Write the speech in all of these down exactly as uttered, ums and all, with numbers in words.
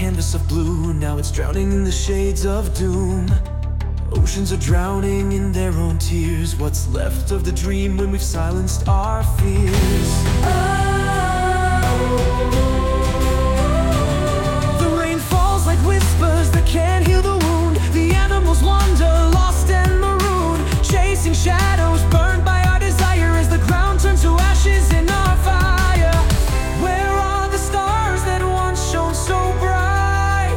canvas of blue, now it's drowning in the shades of doom. Oceans are drowning in their own tears. What's left of the dream when we've silenced our fears? The rain falls like whispers that can't heal the wound. The animals wander, lost and marooned, chasing shadows burned by our desire as the ground turns to ashes in our fire. Where are the stars that once shone so bright?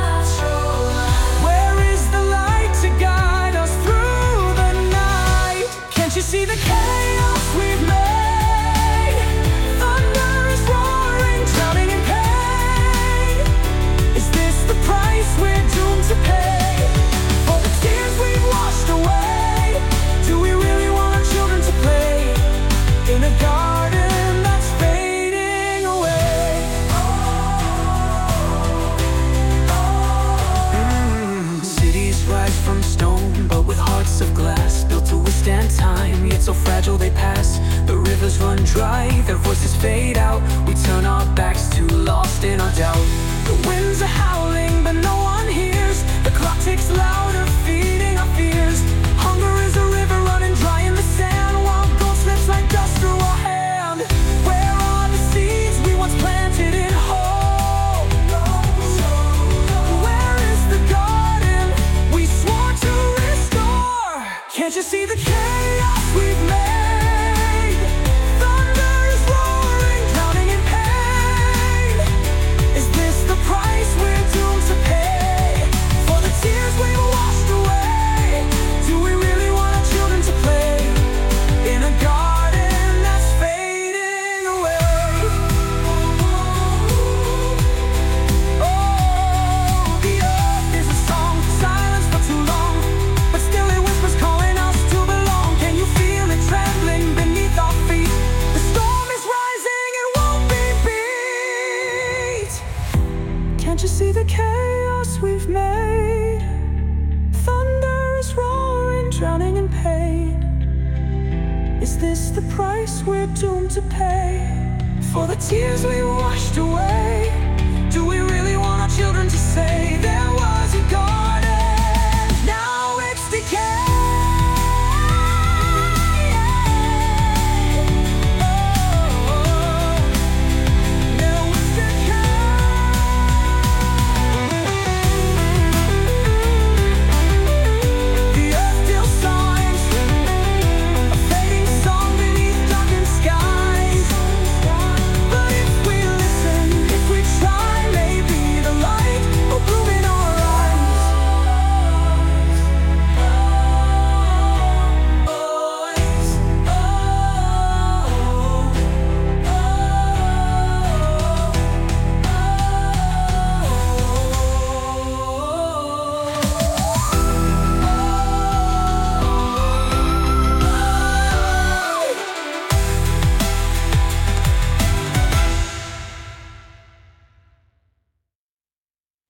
Where is the light to guide us through the night? Can't you see the chaos we've made? Thunder is roaring, drowning in pain. Is this the price we're doomed to pay for the tears we've washed away? Do we really want our children to play in a garden that's fading away? Mm. Cities rise from stone, but with hearts of glass, built to withstand time, yet so fragile they pass. The rivers run dry, their voices fade out. We turn our backs too lost in our doubt. The winds are howling, but no one hears. The clock ticks louder, feeding our fears. Hunger is a river running dry in the sand, while gold slips like dust through our hand. Where are the seeds we once planted in hope? Where is the garden we swore to restore? Can't you see the chaos we've made? Thunder is roaring, drowning in pain. Is this the price we're doomed to pay for the tears we've washed away? Do we really want our children to play in a garden that's fading away? Oh, the earth is a song, silence for too long, but still it whispers calling us to belong. Can you feel it trembling beneath our feet? The storm is rising, it won't be beat. Can't you see the chaos we've made? Thunder is roaring, drowning in pain. Is this the price we're doomed to pay for the tears we washed away? Do we really want our children to say they're